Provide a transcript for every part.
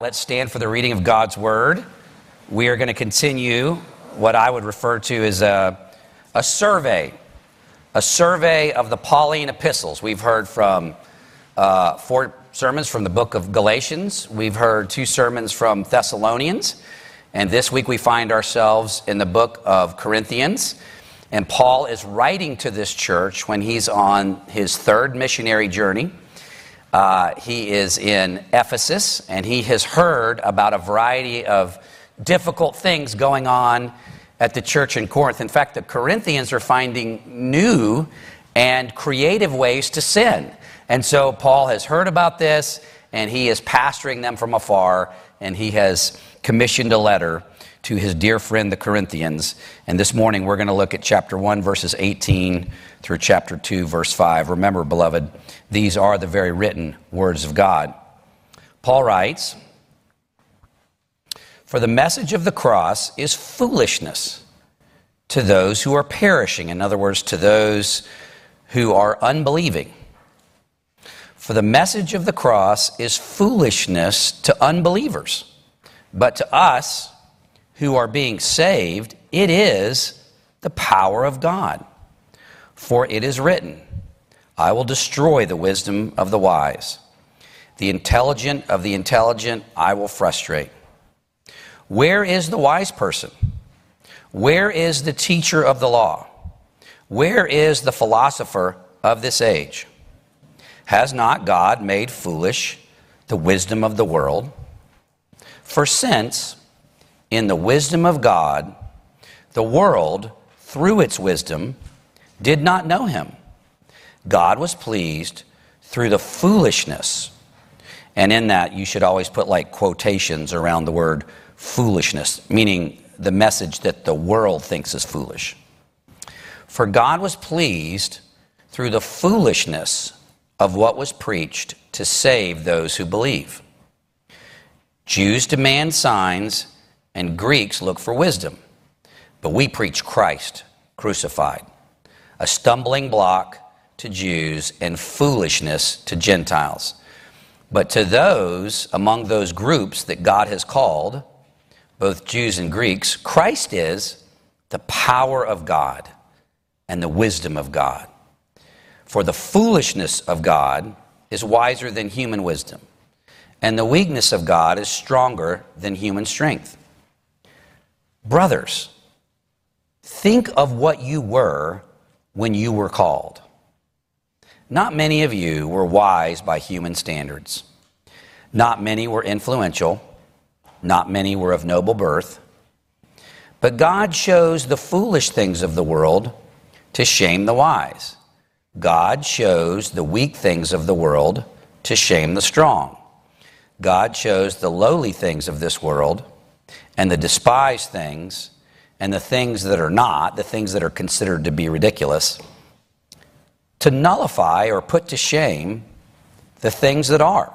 Let's stand for the reading of God's Word. We are going to continue what I would refer to as a survey of the Pauline epistles. We've heard from 4 sermons from the book of Galatians. We've heard 2 sermons from Thessalonians. And this week we find ourselves in the book of Corinthians. And Paul is writing to this church when he's on his 3rd missionary journey. He is in Ephesus, and he has heard about a variety of difficult things going on at the church in Corinth. In fact, the Corinthians are finding new and creative ways to sin. And so Paul has heard about this, and he is pastoring them from afar, and he has commissioned a letter to his dear friend, the Corinthians. And this morning, we're going to look at chapter 1, verses 18 through chapter 2, verse 5. Remember, beloved, these are the very written words of God. Paul writes, "For the message of the cross is foolishness to those who are perishing." In other words, to those who are unbelieving. "For the message of the cross is foolishness to unbelievers, but to us who are being saved, it is the power of God. For it is written, I will destroy the wisdom of the wise. The intelligent of the intelligent I will frustrate. Where is the wise person? Where is the teacher of the law? Where is the philosopher of this age? Has not God made foolish the wisdom of the world? For since, in the wisdom of God, the world, through its wisdom, did not know him, God was pleased through the foolishness." And in that, you should always put like quotations around the word foolishness, meaning the message that the world thinks is foolish. "For God was pleased through the foolishness of what was preached to save those who believe. Jews demand signs, and Greeks look for wisdom. But we preach Christ crucified, a stumbling block to Jews and foolishness to Gentiles. But to those among those groups that God has called, both Jews and Greeks, Christ is the power of God and the wisdom of God. For the foolishness of God is wiser than human wisdom, and the weakness of God is stronger than human strength. Brothers, think of what you were when you were called. Not many of you were wise by human standards. Not many were influential. Not many were of noble birth. But God chose the foolish things of the world to shame the wise. God chose the weak things of the world to shame the strong. God chose the lowly things of this world and the despised things and the things that are not, the things that are considered to be ridiculous, to nullify or put to shame the things that are,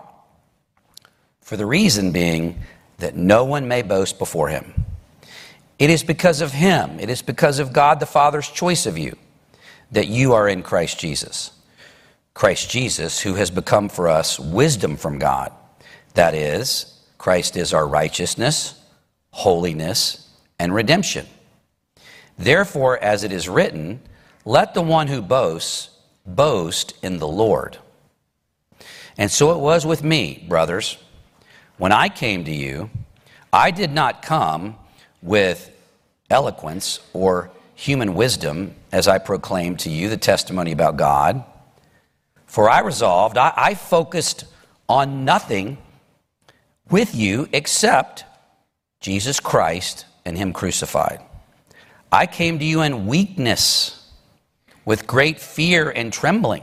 for the reason being that no one may boast before him. It is because of him, it is because of God the Father's choice of you, that you are in Christ Jesus. Christ Jesus, who has become for us wisdom from God. That is, Christ is our righteousness, holiness, and redemption. Therefore, as it is written, let the one who boasts boast in the Lord. And so it was with me, brothers. When I came to you, I did not come with eloquence or human wisdom as I proclaimed to you the testimony about God. For I resolved, I focused on nothing with you except Jesus Christ and him crucified. I came to you in weakness, with great fear and trembling.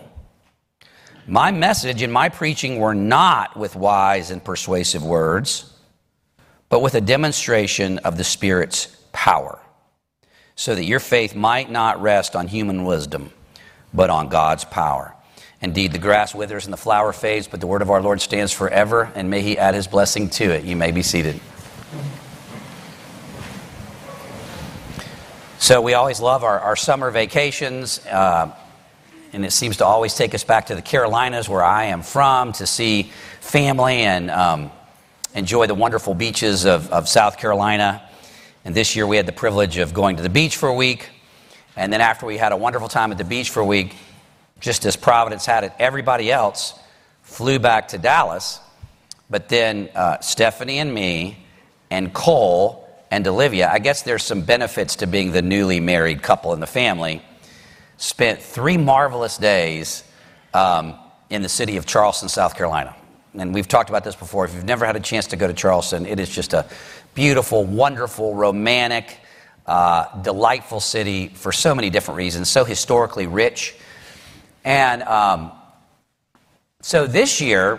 My message and my preaching were not with wise and persuasive words, but with a demonstration of the Spirit's power, so that your faith might not rest on human wisdom, but on God's power. Indeed, the grass withers and the flower fades, but the word of our Lord stands forever, and may he add his blessing to it. You may be seated. So we always love our summer vacations, and it seems to always take us back to the Carolinas, where I am from, to see family and enjoy the wonderful beaches of South Carolina. And this year we had the privilege of going to the beach for a week. And then after we had a wonderful time at the beach for a week, just as Providence had it, everybody else flew back to Dallas. But then Stephanie and me and Cole and Olivia, I guess there's some benefits to being the newly married couple in the family, spent 3 marvelous days in the city of Charleston, South Carolina. And we've talked about this before. If you've never had a chance to go to Charleston, it is just a beautiful, wonderful, romantic, delightful city for so many different reasons, so historically rich. And so this year,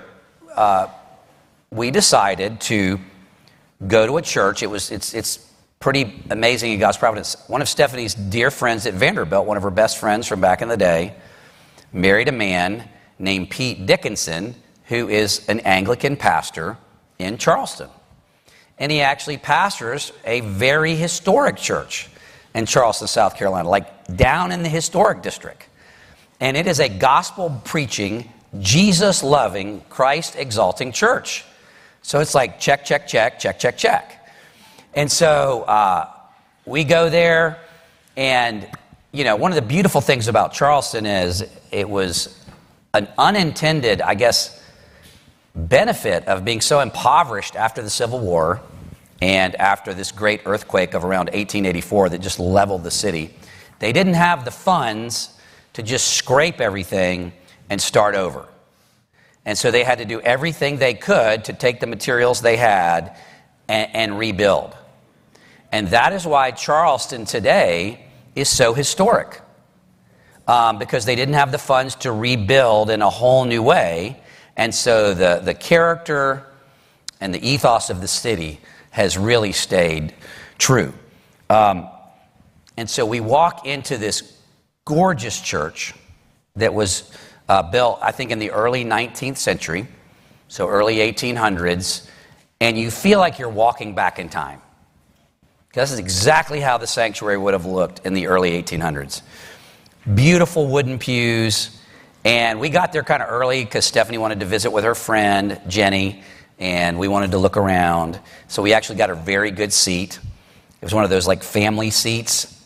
we decided to go to a church. It's pretty amazing in God's providence. One of Stephanie's dear friends at Vanderbilt, one of her best friends from back in the day, married a man named Pete Dickinson, who is an Anglican pastor in Charleston. And he actually pastors a very historic church in Charleston, South Carolina, like down in the historic district. And it is a gospel-preaching, Jesus-loving, Christ-exalting church. So it's like check, check, check, check, check, check. And so we go there, and, you know, one of the beautiful things about Charleston is it was an unintended, I guess, benefit of being so impoverished after the Civil War and after this great earthquake of around 1884 that just leveled the city. They didn't have the funds to just scrape everything and start over. And so they had to do everything they could to take the materials they had and rebuild. And that is why Charleston today is so historic, because they didn't have the funds to rebuild in a whole new way. And so the character and the ethos of the city has really stayed true. And so we walk into this gorgeous church that was built, I think, in the early 19th century, so early 1800s, and you feel like you're walking back in time. This is exactly how the sanctuary would have looked in the early 1800s. Beautiful wooden pews, and we got there kind of early because Stephanie wanted to visit with her friend, Jenny, and we wanted to look around. So we actually got a very good seat. It was one of those like family seats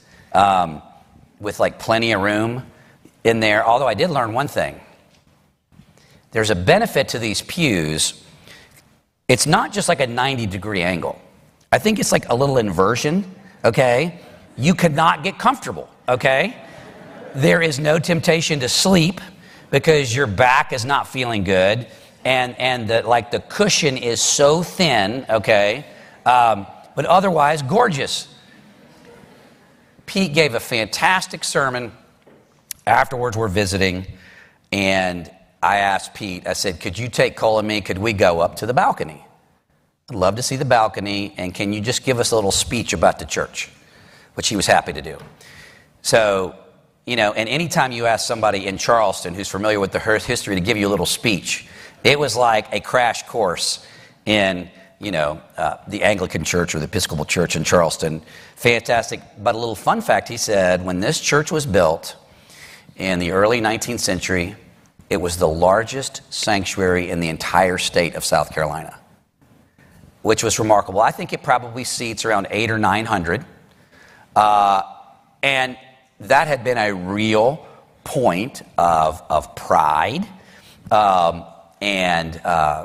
with like plenty of room in there. Although I did learn one thing. There's a benefit to these pews. It's not just like a 90-degree angle. I think it's like a little inversion, okay? You could not get comfortable, okay? There is no temptation to sleep because your back is not feeling good, and the cushion is so thin, okay? But otherwise, gorgeous. Pete gave a fantastic sermon. Afterwards, we're visiting, and I asked Pete, I said, could you take Cole and me, could we go up to the balcony? I'd love to see the balcony, and can you just give us a little speech about the church? Which he was happy to do. So, you know, and anytime you ask somebody in Charleston who's familiar with the history to give you a little speech, it was like a crash course in, you know, the Anglican church or the Episcopal church in Charleston. Fantastic. But a little fun fact, he said, when this church was built in the early 19th century, it was the largest sanctuary in the entire state of South Carolina, which was remarkable. I think it probably seats around 800 or 900. And that had been a real point of pride and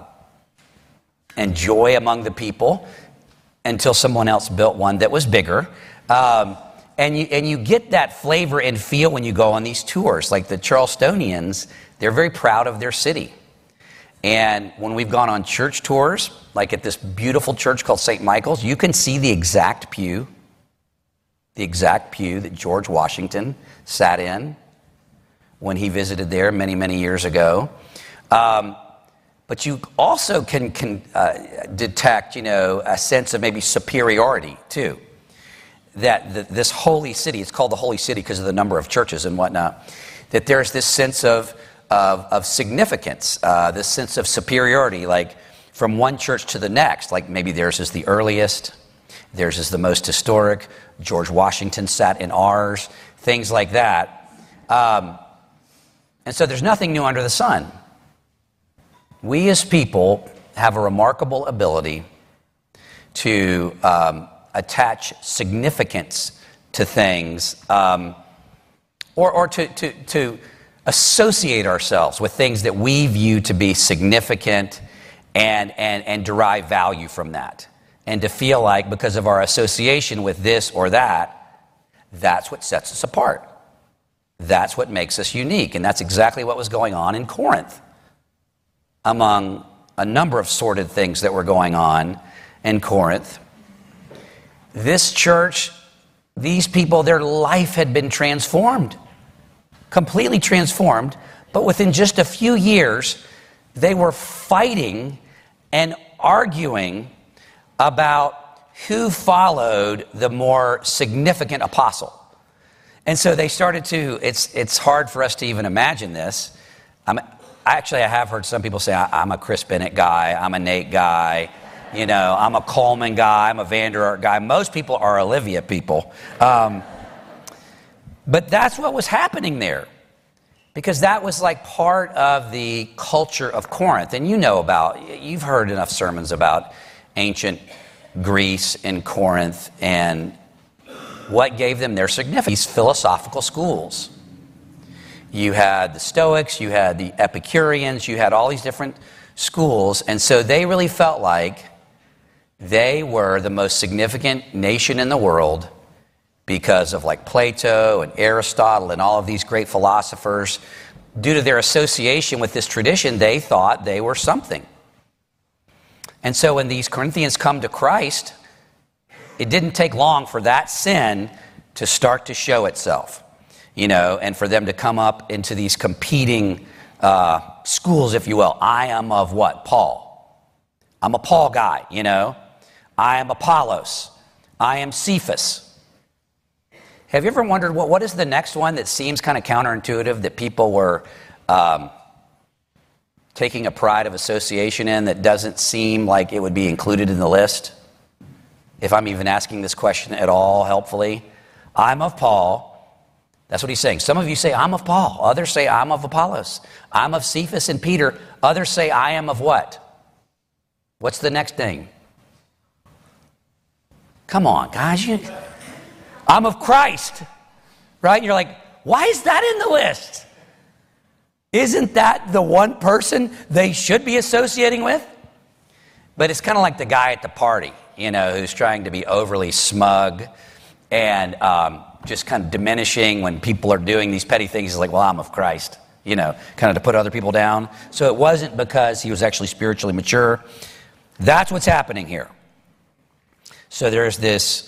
joy among the people until someone else built one that was bigger. And you get that flavor and feel when you go on these tours. Like the Charlestonians, they're very proud of their city. And when we've gone on church tours, like at this beautiful church called St. Michael's, you can see the exact pew that George Washington sat in when he visited there many, many years ago. But you also can detect, you know, a sense of maybe superiority, too. That this holy city, it's called the Holy City because of the number of churches and whatnot, that there's this sense of significance, this sense of superiority, like from one church to the next. Like maybe theirs is the earliest, theirs is the most historic, George Washington sat in ours, things like that. And so there's nothing new under the sun. We as people have a remarkable ability to attach significance to things, or to associate ourselves with things that we view to be significant and derive value from that. And to feel like because of our association with this or that, that's what sets us apart. That's what makes us unique. And that's exactly what was going on in Corinth, among a number of sordid things that were going on in Corinth. This church, these people, their life had been transformed, completely transformed, but within just a few years, they were fighting and arguing about who followed the more significant apostle. And so they started to, it's hard for us to even imagine this. I have heard some people say, I'm a Chris Bennett guy, I'm a Nate guy, I'm a Coleman guy, I'm a Vander Ark guy. Most people are Olivia people. But that's what was happening there, because that was like part of the culture of Corinth. And you've heard enough sermons about ancient Greece and Corinth and what gave them their significance. These philosophical schools. You had the Stoics, you had the Epicureans, you had all these different schools. And so they really felt like they were the most significant nation in the world because of like Plato and Aristotle and all of these great philosophers. Due to their association with this tradition, they thought they were something. And so when these Corinthians come to Christ, it didn't take long for that sin to start to show itself, and for them to come up into these competing schools, if you will. I am of what? Paul. I'm a Paul guy, I am Apollos. I am Cephas. Have you ever wondered, what is the next one that seems kind of counterintuitive that people were taking a pride of association in that doesn't seem like it would be included in the list? If I'm even asking this question at all helpfully. I'm of Paul. That's what he's saying. Some of you say, I'm of Paul. Others say, I'm of Apollos. I'm of Cephas and Peter. Others say, I am of what? What's the next thing? Come on, guys. I'm of Christ. Right? And you're like, why is that in the list? Isn't that the one person they should be associating with? But it's kind of like the guy at the party, who's trying to be overly smug and just kind of diminishing when people are doing these petty things. He's like, well, I'm of Christ, kind of to put other people down. So it wasn't because he was actually spiritually mature. That's what's happening here. So there's this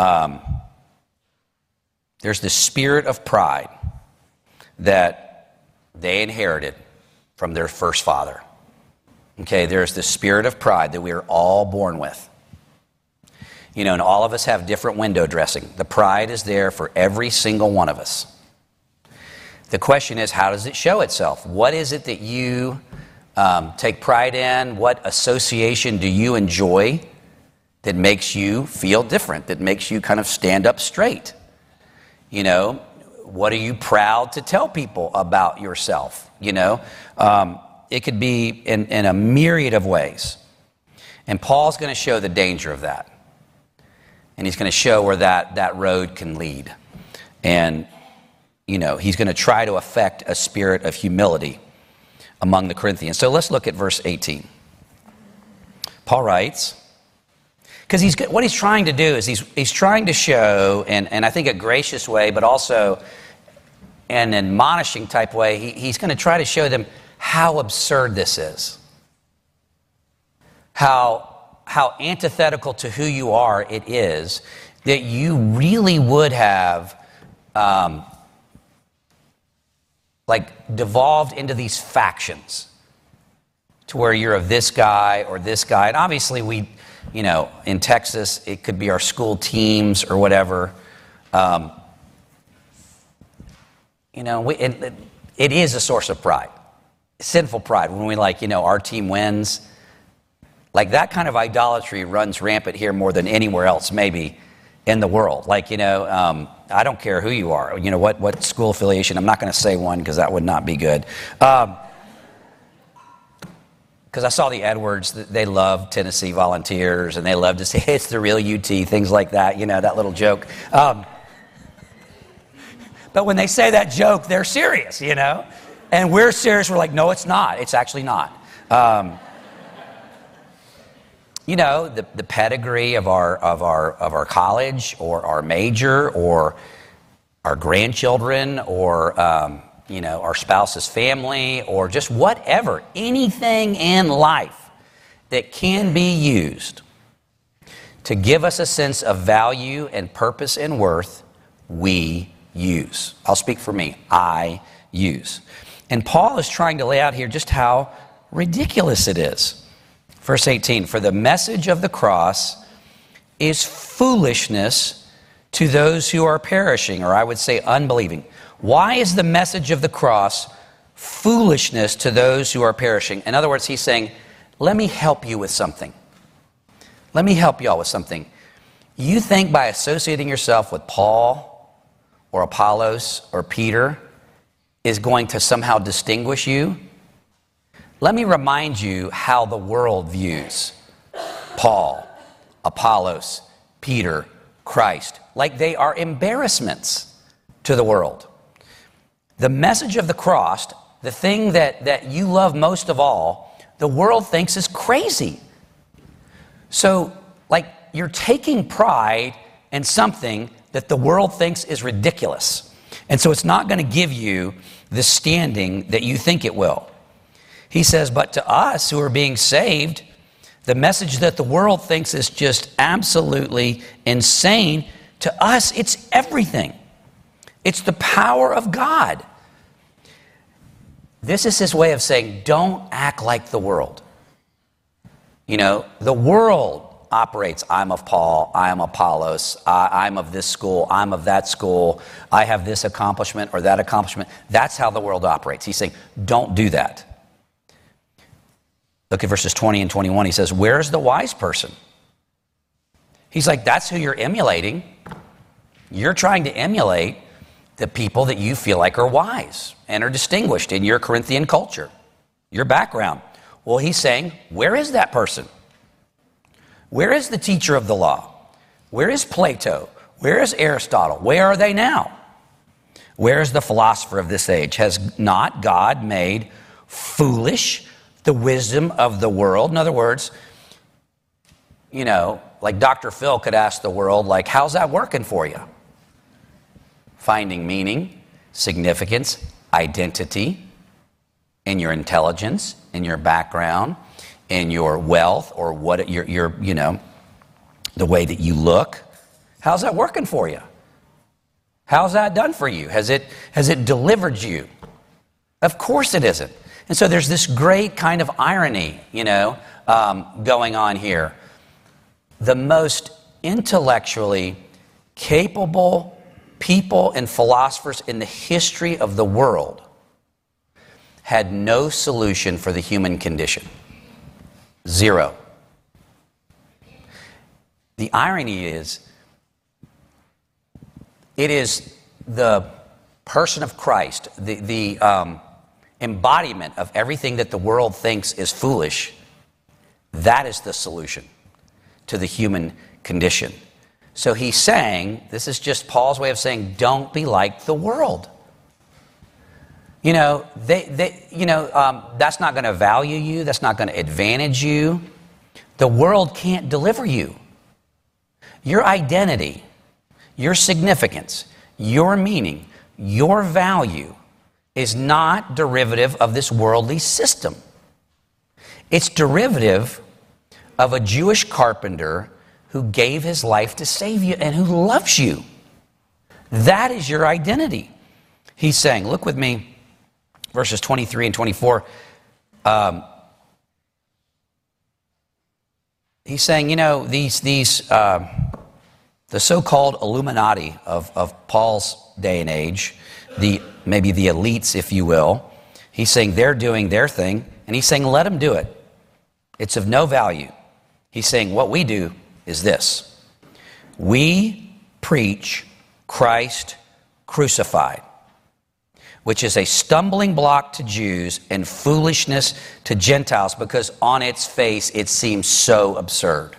spirit of pride that they inherited from their first father. Okay, there's this spirit of pride that we are all born with. And all of us have different window dressing. The pride is there for every single one of us. The question is, how does it show itself? What is it that you take pride in? What association do you enjoy that makes you feel different, that makes you kind of stand up straight? What are you proud to tell people about yourself? It could be in a myriad of ways. And Paul's going to show the danger of that. And he's going to show where that road can lead. And, he's going to try to affect a spirit of humility among the Corinthians. So let's look at verse 18. Paul writes, because what he's trying to do is he's trying to show, and I think a gracious way, but also an admonishing type way, he's going to try to show them how absurd this is. How antithetical to who you are it is that you really would have devolved into these factions to where you're of this guy or this guy. And obviously we, in Texas, it could be our school teams or whatever. It is a source of pride, sinful pride. When we our team wins. Like that kind of idolatry runs rampant here more than anywhere else maybe in the world. I don't care who you are, what school affiliation. I'm not going to say one because that would not be good. because I saw the Edwards, they love Tennessee Volunteers, and they love to say, it's the real UT, things like that, that little joke. But when they say that joke, they're serious, And we're serious, we're like, no, it's not. It's actually not. The pedigree of our college or our major or our grandchildren or, our spouse's family or just whatever, anything in life that can be used to give us a sense of value and purpose and worth, we use. I'll speak for me. I use. And Paul is trying to lay out here just how ridiculous it is. Verse 18, for the message of the cross is foolishness to those who are perishing, or I would say unbelieving. Why is the message of the cross foolishness to those who are perishing? In other words, he's saying, let me help you with something. Let me help you all with something. You think by associating yourself with Paul or Apollos or Peter is going to somehow distinguish you? Let me remind you how the world views Paul, Apollos, Peter, Christ, like they are embarrassments to the world. The message of the cross, the thing that you love most of all, the world thinks is crazy. So, you're taking pride in something that the world thinks is ridiculous. And so it's not going to give you the standing that you think it will. He says, but to us who are being saved, the message that the world thinks is just absolutely insane, to us, it's everything. It's the power of God. This is his way of saying, don't act like the world. The world operates, I'm of Paul, I am Apollos, I'm of this school, I'm of that school, I have this accomplishment or that accomplishment. That's how the world operates. He's saying, don't do that. Look at verses 20 and 21. He says, where's the wise person? He's like, that's who you're emulating. You're trying to emulate the people that you feel like are wise and are distinguished in your Corinthian culture, your background. Well, he's saying, where is that person? Where is the teacher of the law? Where is Plato? Where is Aristotle? Where are they now? Where is the philosopher of this age? Has not God made foolish the wisdom of the world? In other words, like Dr. Phil could ask the world, how's that working for you? Finding meaning, significance, identity in your intelligence, in your background, in your wealth, or what your the way that you look. How's that working for you? How's that done for you? Has it delivered you? Of course it isn't. And so there's this great kind of irony, going on here. The most intellectually capable people and philosophers in the history of the world had no solution for the human condition. Zero. The irony is, it is the person of Christ, the embodiment of everything that the world thinks is foolish. That is the solution to the human condition. So he's saying, this is just Paul's way of saying, don't be like the world. That's not going to value you. That's not going to advantage you. The world can't deliver you. Your identity, your significance, your meaning, your value is not derivative of this worldly system. It's derivative of a Jewish carpenter who gave his life to save you and who loves you. That is your identity. He's saying, look with me, verses 23 and 24. He's saying, the so-called Illuminati of Paul's day and age, maybe the elites, if you will, he's saying they're doing their thing, and he's saying let them do it. It's of no value. He's saying what we do is this. We preach Christ crucified. which is a stumbling block to Jews and foolishness to Gentiles, because on its face it seems so absurd.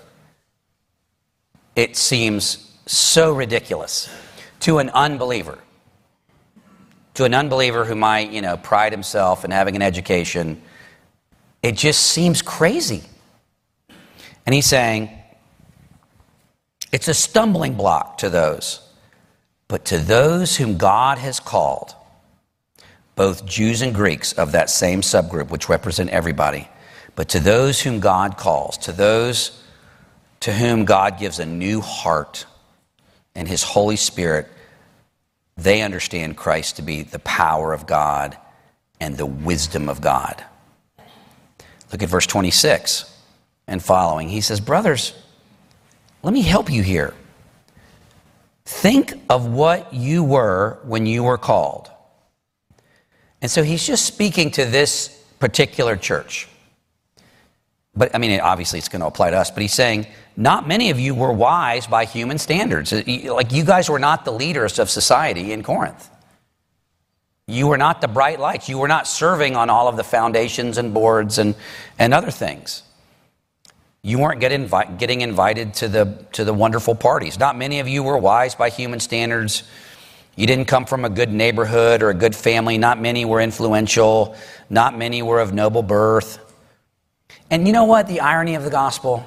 It seems so ridiculous to an unbeliever. To an unbeliever who might, pride himself in having an education, it just seems crazy. And he's saying, it's a stumbling block to those. But to those whom God has called, both Jews and Greeks of that same subgroup, which represent everybody, but to those whom God calls, to those to whom God gives a new heart and his Holy Spirit, they understand Christ to be the power of God and the wisdom of God. Look at verse 26 and following. He says, brothers, let me help you here. Think of what you were when you were called. And so he's just speaking to this particular church. But obviously it's going to apply to us, but he's saying, not many of you were wise by human standards. Like, you guys were not the leaders of society in Corinth. You were not the bright lights. You were not serving on all of the foundations and boards and other things. You weren't getting invited to the wonderful parties. Not many of you were wise by human standards. You didn't come from a good neighborhood or a good family. Not many were influential. Not many were of noble birth. And you know what? The irony of the gospel?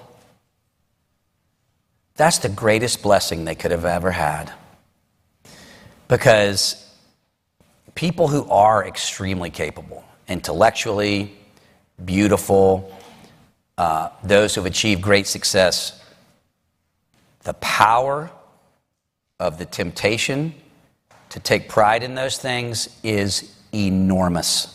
That's the greatest blessing they could have ever had. Because people who are extremely capable, intellectually, beautiful, those who have achieved great success, the power of the temptation to take pride in those things is enormous.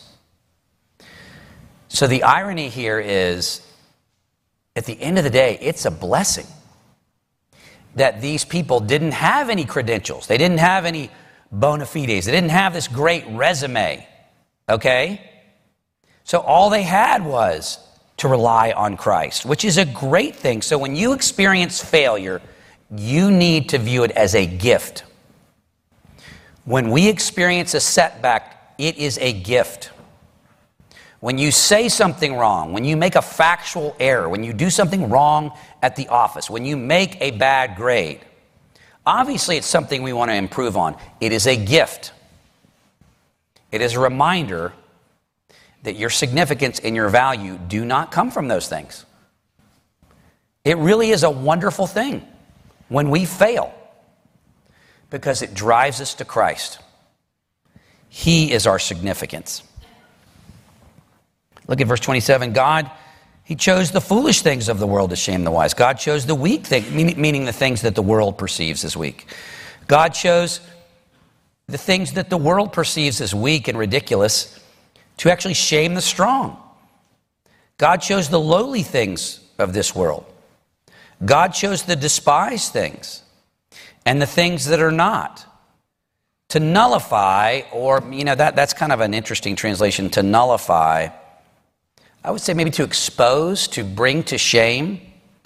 So the irony here is, at the end of the day, it's a blessing that these people didn't have any credentials. They didn't have any bona fides. They didn't have this great resume, okay? So all they had was to rely on Christ, which is a great thing. So when you experience failure, you need to view it as a gift. When we experience a setback, it is a gift. When you say something wrong, when you make a factual error, when you do something wrong at the office, when you make a bad grade, obviously it's something we want to improve on. It is a gift. It is a reminder that your significance and your value do not come from those things. It really is a wonderful thing when we fail, because it drives us to Christ. He is our significance. Look at verse 27. God, he chose the foolish things of the world to shame the wise. God chose the weak things, meaning the things that the world perceives as weak. God chose the things that the world perceives as weak and ridiculous to actually shame the strong. God chose the lowly things of this world. God chose the despised things and the things that are not to nullify, or, that's kind of an interesting translation, to nullify. I would say maybe to expose, to bring to shame.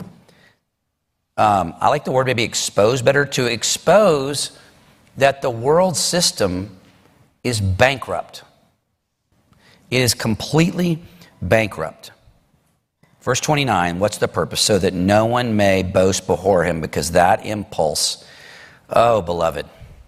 I like the word maybe expose better, to expose that the world system is bankrupt. It is completely bankrupt. Verse 29, what's the purpose? So that no one may boast before him, because that impulse, oh, beloved,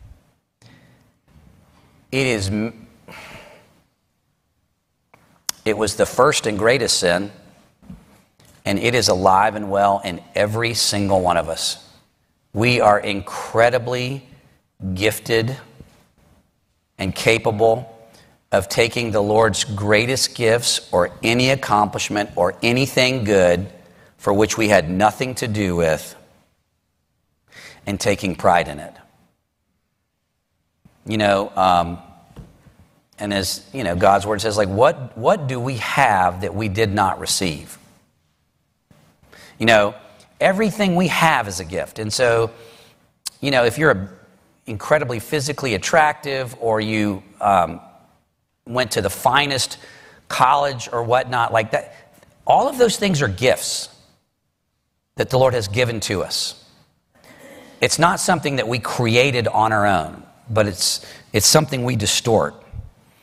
it was the first and greatest sin, and it is alive and well in every single one of us. We are incredibly gifted and capable of taking the Lord's greatest gifts or any accomplishment or anything good for which we had nothing to do with and taking pride in it. And as God's word says, what do we have that we did not receive? Everything we have is a gift. And so, if you're incredibly physically attractive, or you went to the finest college or whatnot, like that, all of those things are gifts that the Lord has given to us. It's not something that we created on our own, but it's something we distort.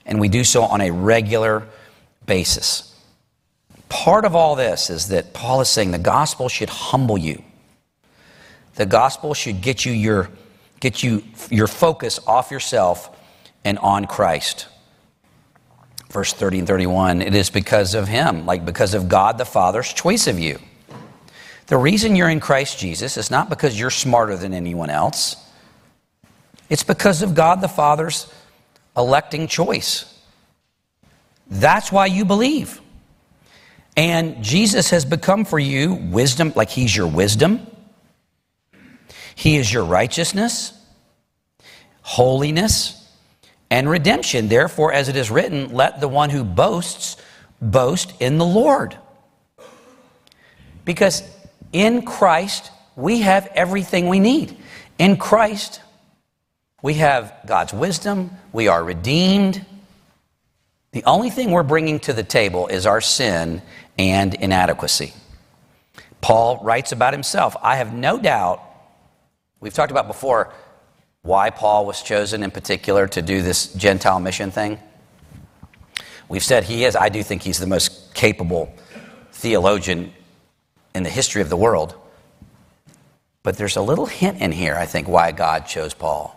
And we do so on a regular basis. Part of all this is that Paul is saying the gospel should humble you. The gospel should get you your focus off yourself and on Christ. Verse 30 and 31, it is because of him, like because of God the Father's choice of you. The reason you're in Christ Jesus is not because you're smarter than anyone else. It's because of God the Father's electing choice. That's why you believe. And Jesus has become for you wisdom, like he's your wisdom. He is your righteousness, holiness, and redemption. Therefore, as it is written, let the one who boasts boast in the Lord. Because in Christ, we have everything we need. In Christ, we have God's wisdom. We are redeemed. The only thing we're bringing to the table is our sin and inadequacy. Paul writes about himself, I have no doubt, we've talked about before why Paul was chosen in particular to do this Gentile mission thing. We've said I do think he's the most capable theologian in the history of the world. But there's a little hint in here, I think, why God chose Paul.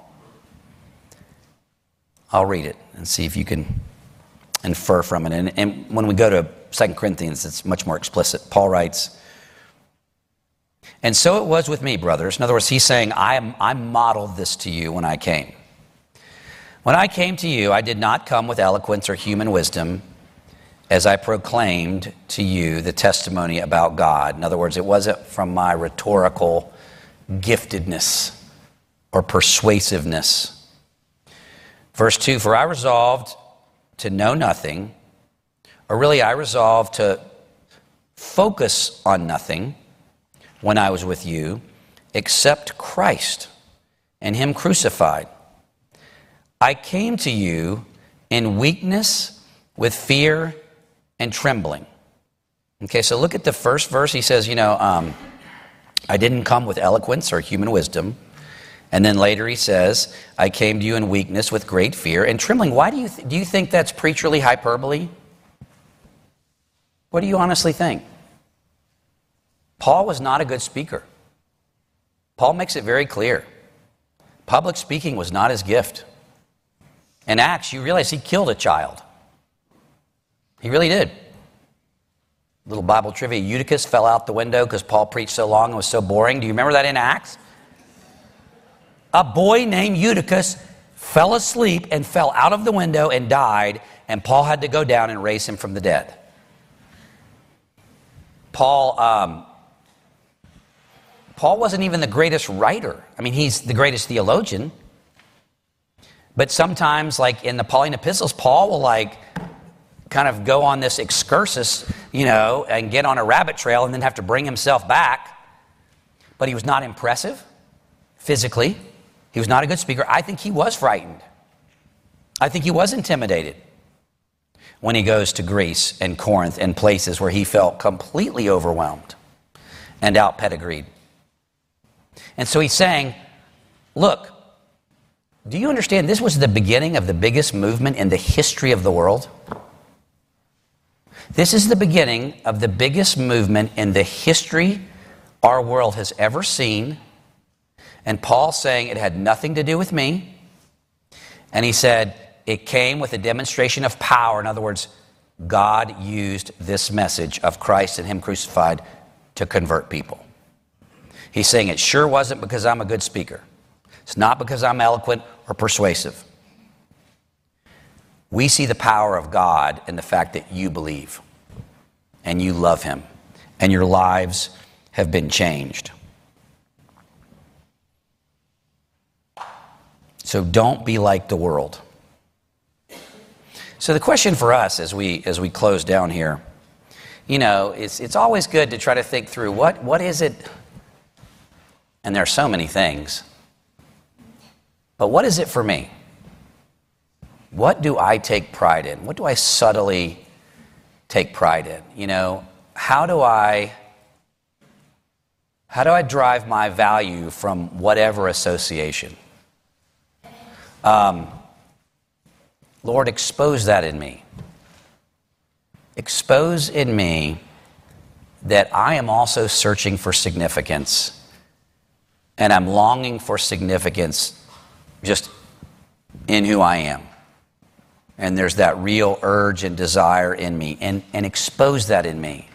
I'll read it and see if you can infer from it. And when we go to 2 Corinthians, it's much more explicit. Paul writes, and so it was with me, brothers. In other words, he's saying, I modeled this to you when I came. When I came to you, I did not come with eloquence or human wisdom as I proclaimed to you the testimony about God. In other words, it wasn't from my rhetorical giftedness or persuasiveness. Verse 2, for I resolved to know nothing, or really I resolved to focus on nothing when I was with you, except Christ and him crucified. I came to you in weakness, with fear and trembling. Okay, so look at the first verse. He says, I didn't come with eloquence or human wisdom. And then later he says, I came to you in weakness with great fear and trembling. Why do you think that's preacherly hyperbole? What do you honestly think? Paul was not a good speaker. Paul makes it very clear. Public speaking was not his gift. In Acts, you realize he killed a child. He really did. Little Bible trivia, Eutychus fell out the window because Paul preached so long and was so boring. Do you remember that in Acts? A boy named Eutychus fell asleep and fell out of the window and died, and Paul had to go down and raise him from the dead. Paul wasn't even the greatest writer. I mean, he's the greatest theologian. But sometimes, like in the Pauline epistles, Paul will kind of go on this excursus, and get on a rabbit trail and then have to bring himself back. But he was not impressive physically. He was not a good speaker. I think he was frightened. I think he was intimidated when he goes to Greece and Corinth and places where he felt completely overwhelmed and out-pedigreed. And so he's saying, look, do you understand this was the beginning of the biggest movement in the history of the world? This is the beginning of the biggest movement in the history our world has ever seen. And Paul's saying it had nothing to do with me. And he said it came with a demonstration of power. In other words, God used this message of Christ and him crucified to convert people. He's saying it sure wasn't because I'm a good speaker. It's not because I'm eloquent or persuasive. We see the power of God in the fact that you believe and you love him and your lives have been changed. So don't be like the world. So the question for us as we close down here, it's always good to try to think through what is it, and there are so many things, but what is it for me? What do I take pride in? What do I subtly take pride in? How do I drive my value from whatever association? Lord, expose that in me. Expose in me that I am also searching for significance, and I'm longing for significance just in who I am. And there's that real urge and desire in me, and expose that in me.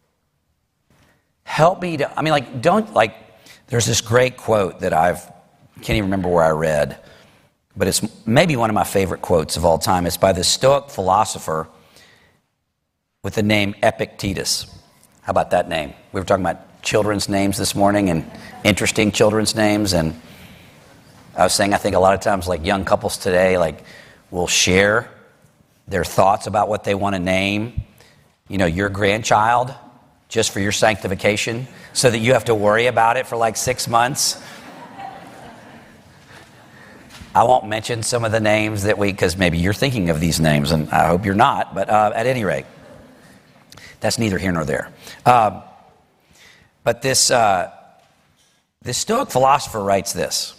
Help me to, there's this great quote that can't even remember where I read, but it's maybe one of my favorite quotes of all time. It's by the Stoic philosopher with the name Epictetus. How about that name? We were talking about children's names this morning and interesting children's names, and I was saying I think a lot of times like young couples today will share their thoughts about what they want to name, your grandchild just for your sanctification so that you have to worry about it for 6 months. I won't mention some of the names because maybe you're thinking of these names, and I hope you're not, but at any rate, that's neither here nor there. But this Stoic philosopher writes this.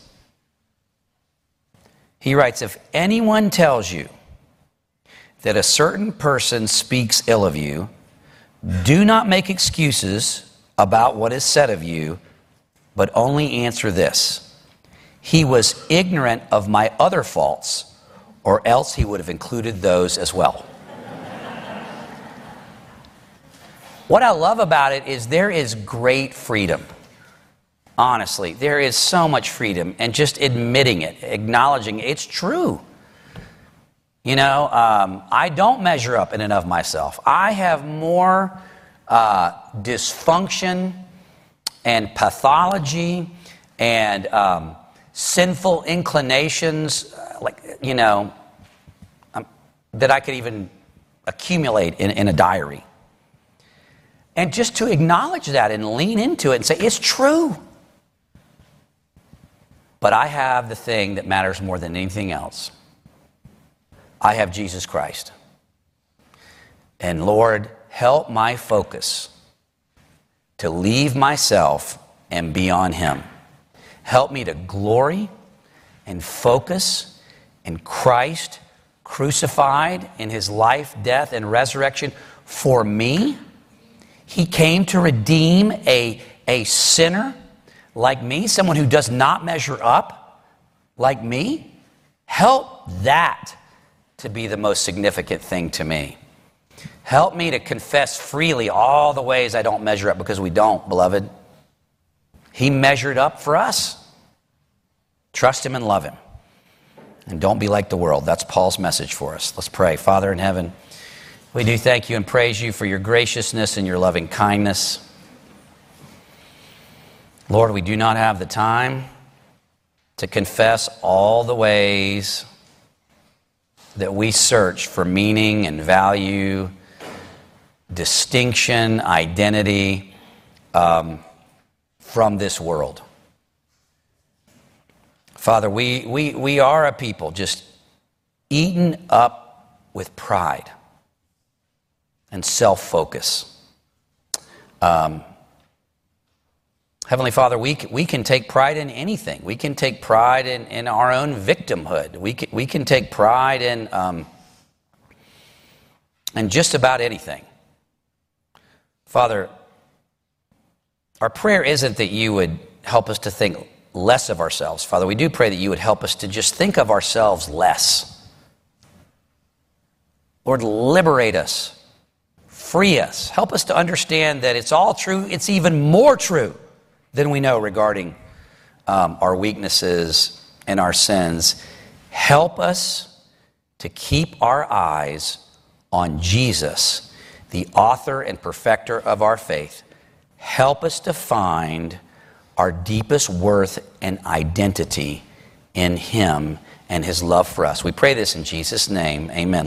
He writes, if anyone tells you that a certain person speaks ill of you, do not make excuses about what is said of you, but only answer this. He was ignorant of my other faults, or else he would have included those as well. What I love about it is there is great freedom. Honestly, there is so much freedom, and just admitting it, acknowledging it's true. I don't measure up in and of myself. I have more dysfunction and pathology and sinful inclinations, that I could even accumulate in a diary. And just to acknowledge that and lean into it and say, it's true. But I have the thing that matters more than anything else. I have Jesus Christ. And Lord, help my focus to leave myself and be on Him. Help me to glory and focus in Christ crucified in His life, death, and resurrection for me. He came to redeem a sinner like me, someone who does not measure up like me. Help that to be the most significant thing to me. Help me to confess freely all the ways I don't measure up, because we don't, beloved. He measured up for us. Trust Him and love Him. And don't be like the world. That's Paul's message for us. Let's pray. Father in heaven, we do thank You and praise You for Your graciousness and Your loving kindness. Lord, we do not have the time to confess all the ways that we search for meaning and value, distinction, identity from this world. Father, we are a people just eaten up with pride and self-focus. Heavenly Father, we can take pride in anything. We can take pride in our own victimhood. We can take pride in just about anything. Father, our prayer isn't that You would help us to think less of ourselves. Father, we do pray that You would help us to just think of ourselves less. Lord, liberate us. Free us. Help us to understand that it's all true. It's even more true than we know regarding our weaknesses and our sins. Help us to keep our eyes on Jesus, the author and perfecter of our faith. Help us to find our deepest worth and identity in Him and His love for us. We pray this in Jesus' name. Amen.